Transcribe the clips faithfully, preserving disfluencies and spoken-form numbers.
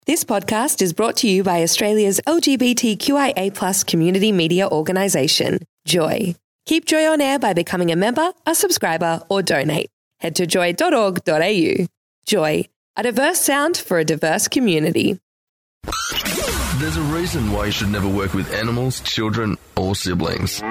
This podcast is brought to you by Australia's L G B T Q I A plus community media organisation, Joy. Keep Joy on air by becoming a member, a subscriber, or donate. Head to joy dot org dot a u. Joy, a diverse sound for a diverse community. There's a reason why you should never work with animals, children, or siblings.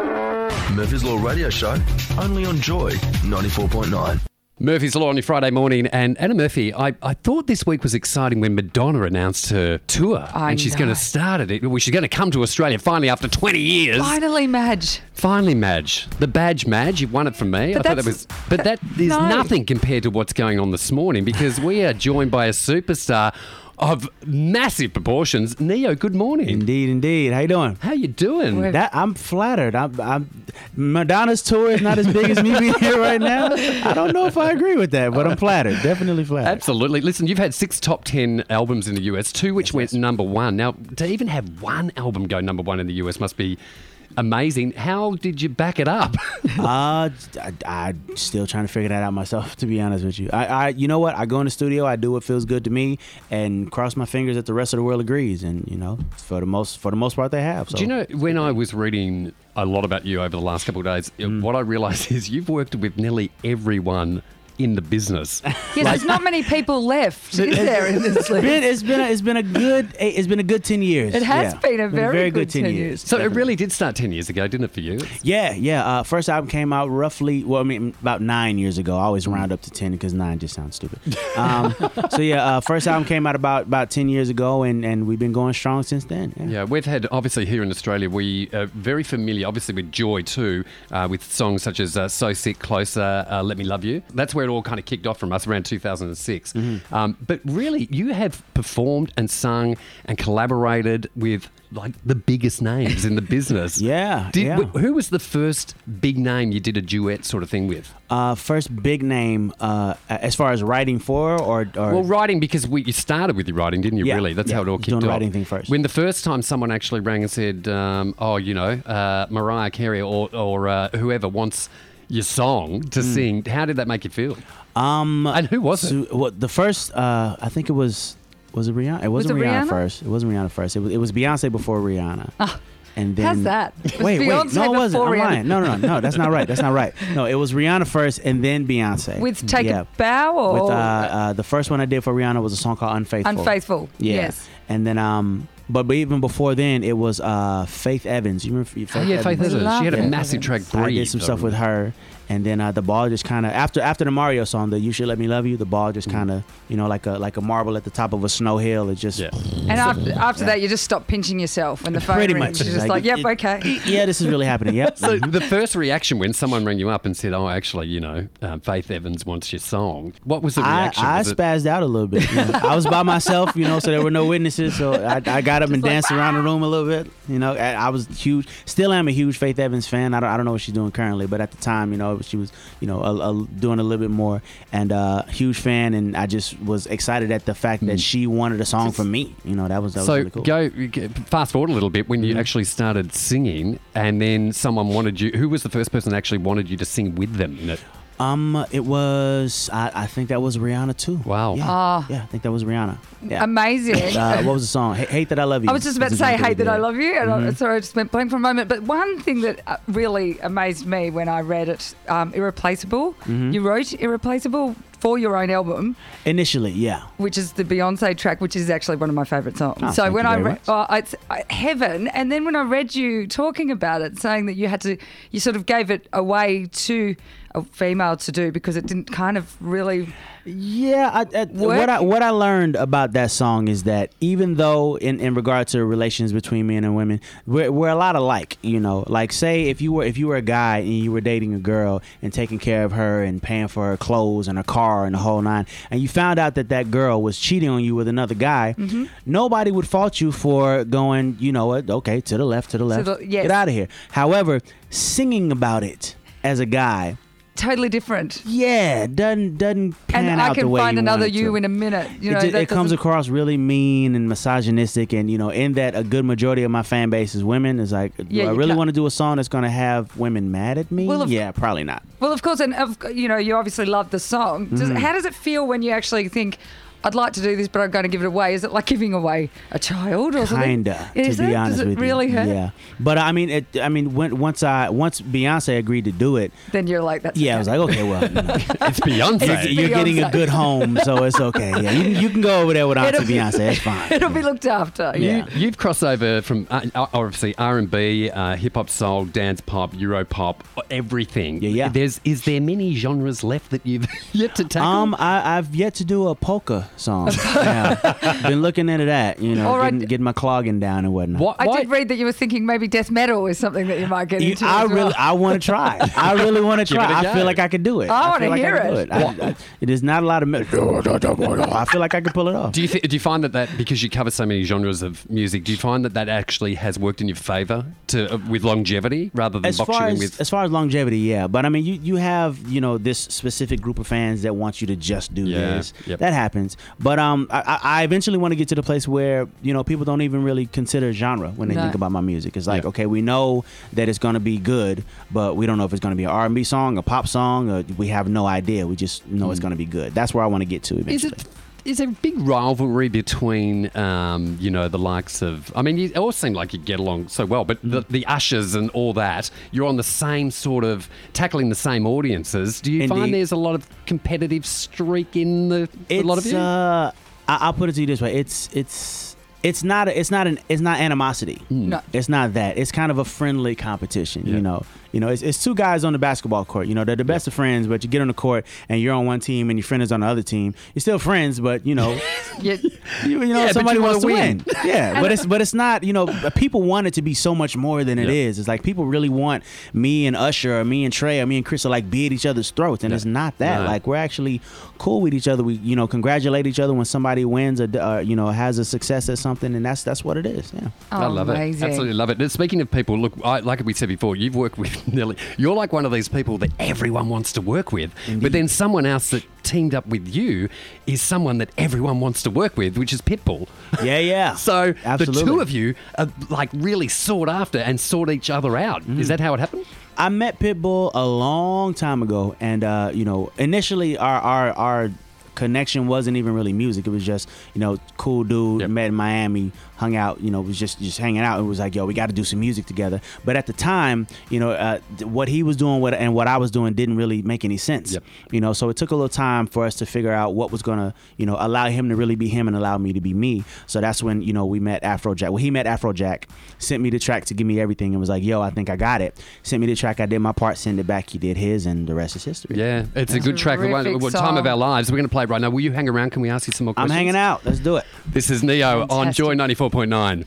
Murphy's Law Radio Show, only on Joy ninety-four point nine. Murphy's Law on your Friday morning. And Anna Murphy, I, I thought this week was exciting when Madonna announced her tour. I and she's know. going to start it. Well, she's going to come to Australia finally after twenty years. Finally, Madge. Finally, Madge. The badge, Madge. You won it from me. But I thought that was, that's- but that is no. nothing compared to what's going on this morning, because we are joined by a superstar of massive proportions. Neo, good morning. Indeed, indeed. How you doing? How you doing? We're- That I'm flattered. I'm, I'm Madonna's tour is not as big as me being here right now. I don't know if I agree with that, but I'm flattered. Definitely flattered. Absolutely. Listen, you've had six top ten albums in the U S, two which went number one. Now, to even have one album go number one in the U S must be amazing. How did you back it up? Uh, I, I'm still trying to figure that out myself, to be honest with you. I, I, you know what? I go in the studio, I do what feels good to me, and cross my fingers that the rest of the world agrees. And you know, for the most, for the most part, they have. So. Do you know, when I was reading a lot about you over the last couple of days, Mm. what I realised is you've worked with nearly everyone in the business. Yeah, there's not many people left, is there, in this It's list? been, it's been, a, it's been a good, it's been a good ten years. It has Yeah. been a very good ten years. So Definitely. it really did start ten years ago, didn't it, for you? Yeah, yeah. Uh, first album came out roughly, well, I mean, about nine years ago. I always round up to ten because nine just sounds stupid. Um, so yeah, uh, first album came out about about ten years ago, and, and we've been going strong since then. Yeah. Yeah, we've had, obviously here in Australia, we are very familiar, obviously with Joy too, uh, with songs such as uh, So Sick, Closer, uh, Let Me Love You. That's where it all kind of kicked off from us around two thousand six. Mm-hmm. Um, but really, you have performed and sung and collaborated with like the biggest names in the business. Yeah, Did, yeah. wh- Who was the first big name you did a duet sort of thing with? Uh, first big name uh, as far as writing for, or, or Well, writing, because we, you started with your writing, didn't you, Yeah, really? That's yeah, how it all kicked doing off. writing thing first. When the first time someone actually rang and said, um, oh, you know, uh, Mariah Carey or, or uh, whoever wants your song to Mm. sing, how did that make you feel? um, And who was it? so, what the first? Uh, I think it was was it Rihanna? It wasn't it Rihanna, Rihanna? first. It wasn't Rihanna first. It was it was Beyonce before Rihanna. And then How's that? It was Wait, wait, Beyonce no, it wasn't. before I'm Rihanna. lying. No, no, no, no. That's not right. That's not right. No, it was Rihanna first, and then Beyonce. With Take yeah. a Bow or With uh, uh, the first one I did for Rihanna was a song called Unfaithful. Unfaithful? Yeah. Yes. And then um, but, but even before then, it was uh, Faith Evans. You remember Faith Oh, yeah, Faith We Evans. love She had a Faith massive track, Evans. Breathe. I did some stuff with her, and then uh, the ball just kind of after after the Mario song, the You Should Let Me Love You. The ball just kind of you know like a like a marble at the top of a snow hill. It just Yeah. And after, after that, you just stop pinching yourself when the phone Pretty rings. much. You're just Like, like, yep, it- okay. yeah, this is really happening. Yep. So the first reaction when someone rang you up and said, oh, actually, you know, uh, Faith Evans wants your song, what was the I, reaction? I Was it- spazzed out a little bit. you know. I was by myself, you know, so there were no witnesses. So I, I got up and danced around the room a little bit. You know, I, I was huge, still am a huge Faith Evans fan. I don't, I don't know what she's doing currently, but at the time, you know, she was, you know, a, a, doing a little bit more, and uh, huge fan. And I just was excited at the fact that she wanted a song from me. You know, that was that was So really cool. go g- fast forward a little bit when you Mhm. actually started singing, and then someone wanted you. Who was the first person that actually wanted you to sing with them in it? Um, it was I, I think that was Rihanna too. Wow. Yeah, Ah. yeah I think that was Rihanna. Yeah. Amazing. Uh, what was the song? Hate, Hate That I Love You. I was just about to This is say, what they "Hate that did. I love you," and I, Mhm. sorry, I just went blank for a moment. But one thing that uh, really amazed me when I read it, um, "Irreplaceable," Mhm. you wrote "Irreplaceable" for your own album, Initially, yeah. which is the Beyonce track, which is actually one of my favourite songs. Oh, so thank when you I very read, much. oh, it's uh, heaven, and then when I read you talking about it, saying that you had to, you sort of gave it away to a female to do because it didn't kind of really. Yeah, I, I, Work? what I what I learned about that song is that even though in, in regard to relations between men and women, we're, we're a lot alike. You know, like say if you were if you were a guy and you were dating a girl and taking care of her and paying for her clothes and her car and the whole nine, and you found out that that girl was cheating on you with another guy, Mm-hmm. nobody would fault you for going, you know what, okay, to the left, to the left, the- yes. get out of here. However, singing about it as a guy. Totally different. Yeah, doesn't doesn't pan And out I the can way find you another want it you to. in a minute. You know, it, ju- that it comes doesn't- across really mean and misogynistic, and you know, in that a good majority of my fan base is women. Is like, do Yeah, I you really can't- want to do a song that's going to have women mad at me? Well, of- yeah, probably not. Well, of course, and of, you know, you obviously love the song. Does, Mhm. How does it feel when you actually think, I'd like to do this, but I'm going to give it away. Is it like giving away a child or something? Kinda, Is to be it? honest Does it with really you. hurt? Yeah, but I mean, it, I mean, when, once I once Beyonce agreed to do it, Then you're like, that's yeah, I okay. was like, okay, well, you know, It's Beyonce. you're, you're getting a Beyonce. good home, so it's okay. Yeah, you, can- you can go over there with Auntie It'll be- Beyonce. It's fine. It'll be looked after. Yeah. You, you've crossed over from uh, obviously R and B, uh, hip hop, soul, dance pop, Euro pop, everything. Yeah, yeah. There's is there many genres left that you've yet to tackle? Um, I, I've yet to do a polka song. Yeah. Been looking into that, you know, All right. getting, getting my clogging down and whatnot. What? I why- did read that you were thinking maybe death metal is something that you might get You- into. I as well. really, I want to try. I really want to Give it try. a I go. feel like I could do it. I I wanna feel like hear I can it. do I, I, it is not a lot of. Me- I feel like I could pull it off. Do you th- do you find that, that because you cover so many genres of music, do you find that that actually has worked in your favour to uh, with longevity rather than As boxing far in as, with? as far as longevity, yeah. But I mean, you, you have, you know, this specific group of fans that want you to just do Yeah, this. yep. That happens. But um, I, I I eventually want to get to the place where, you know, people don't even really consider genre when they No. think about my music. It's like, Yeah. okay, we know that it's going to be good, but we don't know if it's going to be an R and B song, a pop song, or we have no idea. We just know it's going to be good. That's where I want to get to Is eventually. it? Is there a big rivalry between, um, you know, the likes of? I mean, you all seem like you get along so well, but the, the ushers and all that, you're on the same sort of tackling the same audiences. Do you Indeed. find there's a lot of competitive streak in the a lot of It's, you? Uh, I, I'll put it to you this way: it's it's it's not a, it's not an it's not animosity. No. It's not that. It's kind of a friendly competition. Yeah. You know, you know, it's, it's two guys on the basketball court. You know, they're the best of friends, but you get on the court and you're on one team and your friend is on the other team. You're still friends, but you know, Yeah. you, you know, Yeah, but somebody you wants to wanna win. win. Yeah, but it's but it's not. You know, people want it to be so much more than it Yeah. is. It's like people really want me and Usher or me and Trey or me and Chris to like be at each other's throats, and Yeah. it's not that. No. Like we're actually cool with each other. We you know congratulate each other when somebody wins or uh, you know has a success at something, and that's that's what it is. Yeah. I love Amazing. it. Absolutely love it. Now, speaking of people, look, I, like we said before, you've worked with nearly. You're like one of these people that everyone wants to work with, but then someone else that teamed up with you is someone that everyone wants to work with, which is Pitbull. Yeah, yeah. So Absolutely. the two of you are like really sought after and sought each other out. Is that how it happened? I met Pitbull a long time ago, and uh, you know, initially our our our connection wasn't even really music. It was just you know, cool dude Yep. met in Miami, hung out. You know, was just just hanging out. It was like, yo, we got to do some music together. But at the time, you know, uh, th- what he was doing, what and what I was doing didn't really make any sense. Yep. You know, so it took a little time for us to figure out what was gonna, you know, allow him to really be him and allow me to be me. So that's when you know we met Afrojack. Well, he met Afrojack, sent me the track to give me everything, and was like, yo, I think I got it. Sent me the track. I did my part. Sent it back. He did his, and the rest is history. Yeah, it's a good track. The one- Terrific what time of song. our lives. We're going to play it right now. Will you hang around? Can we ask you some more I'm questions? hanging out. Let's do it. This is Neo on Fantastic. Joy ninety-four point nine.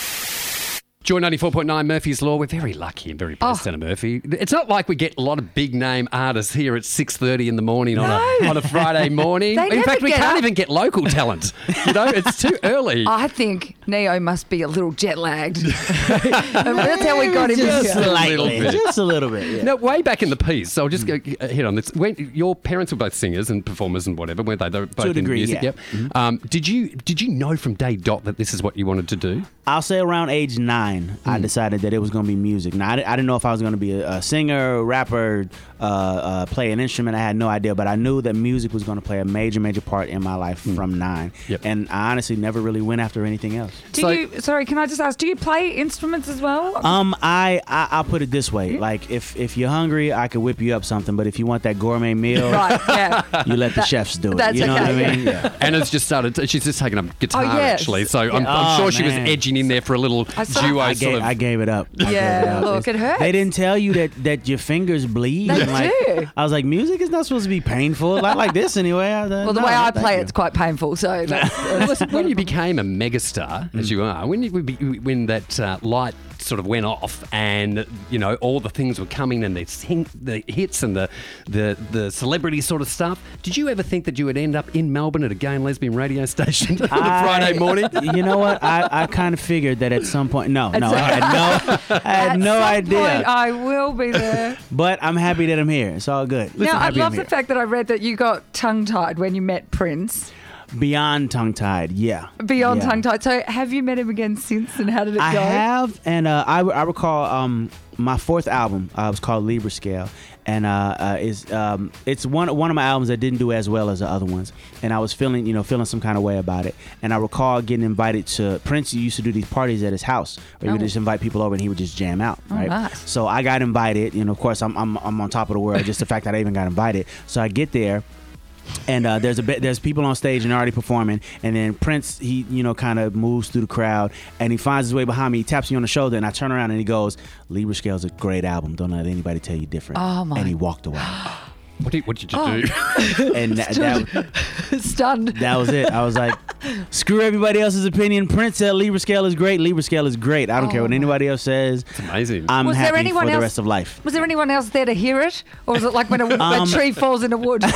Joy ninety-four point nine, Murphy's Law. We're very lucky and very blessed, Oh. Anna Murphy. It's not like we get a lot of big name artists here at six thirty in the morning on a on a Friday morning. They In never fact, we get can't up. even get local talent. You know, it's too early. I think Neo must be a little jet lagged. That's how we got him Just here. slightly. little bit. Just a little bit. Yeah. No, way back in the piece. So I'll just go, uh, hit on this. When your parents were both singers and performers and whatever, weren't they? They were both To a in degree, music. yeah. Yep. Um, did you did you know from day dot that this is what you wanted to do? I'll say around age nine, Hmm. I decided that it was going to be music. Now, I, di- I didn't know if I was going to be a, a singer, rapper, uh, uh, play an instrument. I had no idea, but I knew that music was going to play a major, major part in my life from nine. Hmm. Yep. And I honestly never really went after anything else. Do So- you? Sorry, can I just ask? Do you play instruments as well? Um, I, I I'll put it this way: like if if you're hungry, I could whip you up something. But if you want that gourmet meal, right. Yeah. you let the chefs do it. that's You know okay, what I mean? Yeah. Anna's just started. She's just taken up guitar Oh, yes. actually. So I'm, I'm Oh, sure she was man. edging in there for a little I saw- duo I sort gave, of. I gave it up. I gave Yeah, it up. look, It's- it hurts. They didn't tell you that, that your fingers bleed. They and like, do. I was like, music is not supposed to be painful. Not like this anyway. I, Well, the way I play it's quite painful. So that's, Listen, when you became a megastar, as you are, when you, when that uh, light sort of went off, and you know all the things were coming, and the sing, the hits and the the the celebrity sort of stuff. Did you ever think that you would end up in Melbourne at a gay and lesbian radio station on a Friday morning? You know what? I, I kind of figured that at some point. No, no, I had no, I had At no some idea. point, I will be there. But I'm happy that I'm here. It's all good. now, I'm I happy love I'm the here. fact that I read that you got tongue-tied when you met Prince. Beyond tongue-tied, yeah. Beyond Yeah. tongue-tied. So have you met him again since, and how did it I go? have, and uh, I, I recall um, my fourth album uh, was called Libra Scale, and uh, uh, is um, it's one one of my albums that didn't do as well as the other ones, and I was feeling you know feeling some kind of way about it. And I recall getting invited to Prince. He used to do these parties at his house where he would Oh. just invite people over and he would just jam out. Oh, Right. nice. So I got invited. You know, of course, I'm I'm I'm on top of the world. Just the fact that I even got invited. So I get there. And uh, there's a bit, there's people on stage and already performing, and then Prince he you know kind of moves through the crowd, and he finds his way behind me. He taps me on the shoulder, and I turn around and he goes, "Libra Scale's a great album. Don't let anybody tell you different." Oh, my. And he walked away, What did, what did you Oh. do? and that, that Stunned. that was it. I was like, screw everybody else's opinion. Prince said Libra Scale is great. Libra Scale is great. I don't Oh, care what my. anybody else says. It's amazing. I'm Was there happy anyone for the else- rest of life. Was there anyone else there to hear it, or was it like when a, Um, a tree falls in a wood?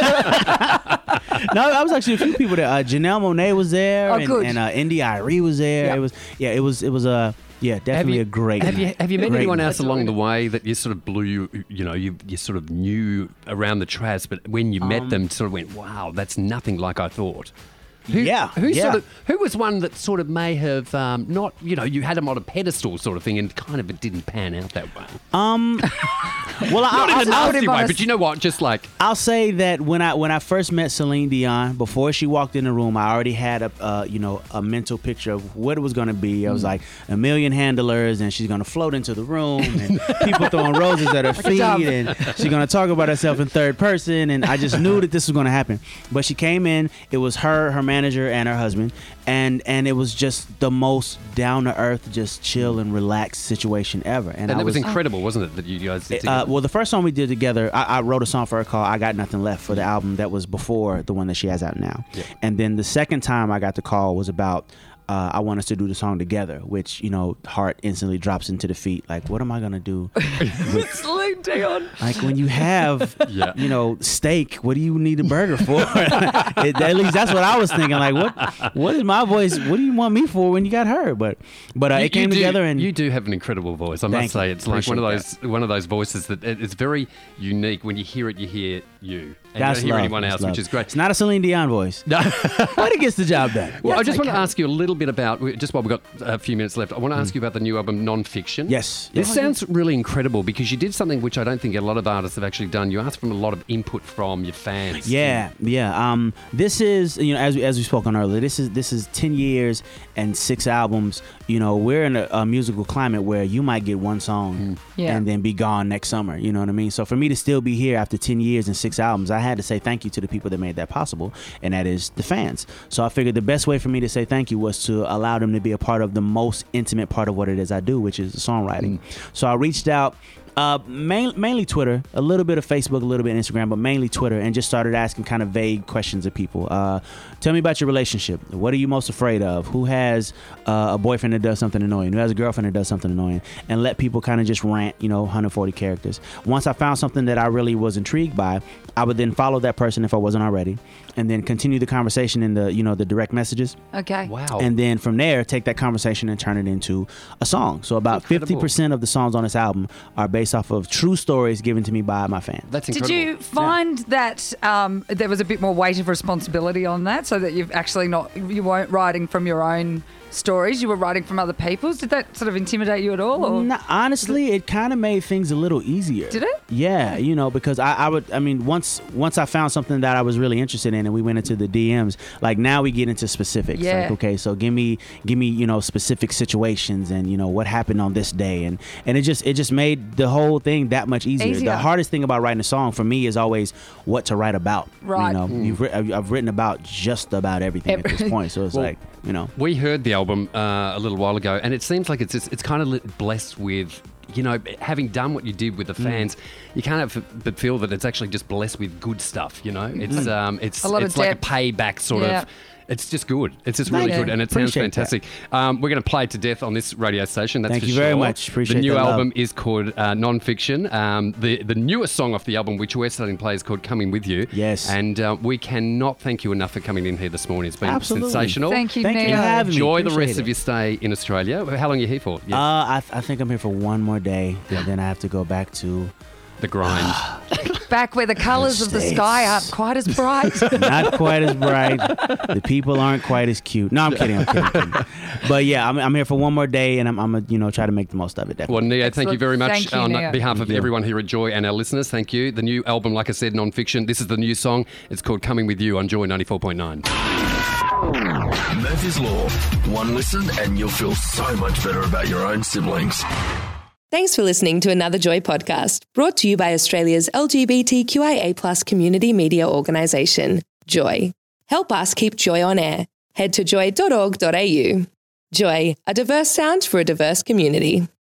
No, I was actually a few people there. Uh, Janelle Monáe was there, Oh, and, good. and uh, Indy Irie was there. Yeah. It was yeah, it was it was a yeah, definitely you- a great. Have you night. have you met Great anyone night. else along the way that you sort of blew you you know you you sort of knew around the traps, but when you Um, met them, sort of went, wow, that's nothing like I thought. Who, Yeah, who yeah. sort of who was one that sort of may have um, not you know you had them on a pedestal sort of thing, and kind of it didn't pan out that way. Um, well, I, Not in a I, I, nasty him on way, a but you know what? Just like I'll say that when I when I first met Celine Dion, before she walked in the room, I already had a uh, you know a mental picture of what it was going to be. I was like a million handlers, and she's going to float into the room, and people throwing roses at her feet, dove. and she's going to talk about herself in third person. And I just knew that this was going to happen. But she came in. It was her, her manager, and her husband, and and it was just the most down to earth, just chill and relaxed situation ever. And, and I it was incredible, wasn't it? That you guys did uh, together? well, the first song we did together, I, I wrote a song for her called "I Got Nothing Left" for the album that was before the one that she has out now. Yeah. And then the second time I got the call was about uh, I want us to do the song together, which you know, heart instantly drops into the feet. Like, what am I gonna do? Celine Dion. Like when you have, Yeah. you know, steak, what do you need a burger for? It- at least that's what I was thinking. Like, what, what is my voice? What do you want me for when you got her? But, but uh, You- it came you do, together, and you do have an incredible voice. I Thank must say, you. it's like one of Appreciate those one of those voices that it- it's very unique. When you hear it, you hear you, and that's you don't hear love. anyone That's else, love. which is great. It's not a Celine Dion voice, No. but it gets the job done. Well, I Yes, just I want to can. ask you a little bit about, just while we've got a few minutes left, I want to ask you about the new album, Non-Fiction. Mm. Yes. This yes. sounds really incredible because you did something which I don't think a lot of artists have actually done. You asked for a lot of input from your fans. Yeah, yeah. Um, this is you know as we, as we spoke on earlier. This is this is ten years and six albums. You know, we're in a, a musical climate where you might get one song Yeah. and then be gone next summer. You know what I mean? So for me to still be here after ten years and six albums, I had to say thank you to the people that made that possible, and that is the fans. So I figured the best way for me to say thank you was to allow them to be a part of the most intimate part of what it is I do, which is the songwriting. So I reached out. Uh, main, mainly Twitter, a little bit of Facebook, a little bit of Instagram, but mainly Twitter, and just started asking kind of vague questions of people. Uh, tell me about your relationship. What are you most afraid of? Who has uh, a boyfriend that does something annoying? Who has a girlfriend that does something annoying? And let people kind of just rant, you know, one hundred forty characters. Once I found something that I really was intrigued by, I would then follow that person if I wasn't already, and then continue the conversation in the, you know, the direct messages. Okay. Wow. And then from there, take that conversation and turn it into a song. So about Incredible. fifty percent of the songs on this album are based off of true stories given to me by my fans. That's Did incredible. you find that um, there was a bit more weight of responsibility on that, so that you've actually not you weren't writing from your own stories, you were writing from other people's? Did that sort of intimidate you at all? Or? No, honestly, it kind of made things a little easier. Did it? Yeah, you know, because I, I would, I mean, once once I found something that I was really interested in, and we went into the D Ms. Like now we get into specifics. Yeah. Like, okay, so give me, give me, you know, specific situations, and you know what happened on this day, and and it just it just made the whole thing that much easier. Easier. The hardest thing about writing a song for me is always what to write about. Right. You know, you've writ- I've I've written about just about everything at this Every- point, so it's Well, like, you know. We heard the album uh, a little while ago, and it seems like it's it's, it's kind of blessed with, you know, having done what you did with the Mm. fans, you can't help but feel that it's actually just blessed with good stuff. You know, it's um, it's A lot of it's like a depth. payback sort Yeah. of. It's just good. It's just really Thank you. good, and it sounds Appreciate that. fantastic. Um, we're going to play it to death on this radio station. That's Thank for you very sure. much. Appreciate The new that love. album is called uh, Non-Fiction. Um, the the newest song off the album, which we're starting to play, is called Coming With You. Yes. and uh, we cannot thank you enough for coming in here this morning. It's been Absolutely. sensational. Thank you, Thank you Neo. for having me. Enjoy the Appreciate rest it. of your stay in Australia. How long are you here for? Yeah. Uh, I, th- I think I'm here for one more day, and then I have to go back to the grind. back where the colours of the sky aren't quite as bright. Not quite as bright. The people aren't quite as cute. No, I'm kidding. I'm kidding. I'm kidding. But yeah, I'm, I'm here for one more day, and I'm, I'm gonna, you know, try to make the most of it. Definitely. Well, Neo, thank Excellent. you very much Thank you, on Neo. behalf of Thank you. everyone here at Joy and our listeners. Thank you. The new album, like I said, Non-Fiction. This is the new song. It's called Coming With You on Joy ninety-four point nine. Murphy's Law. One listen and you'll feel so much better about your own siblings. Thanks for listening to another Joy podcast, brought to you by Australia's L G B T Q I A plus community media organisation, Joy. Help us keep Joy on air. Head to joy dot org dot a u. Joy, a diverse sound for a diverse community.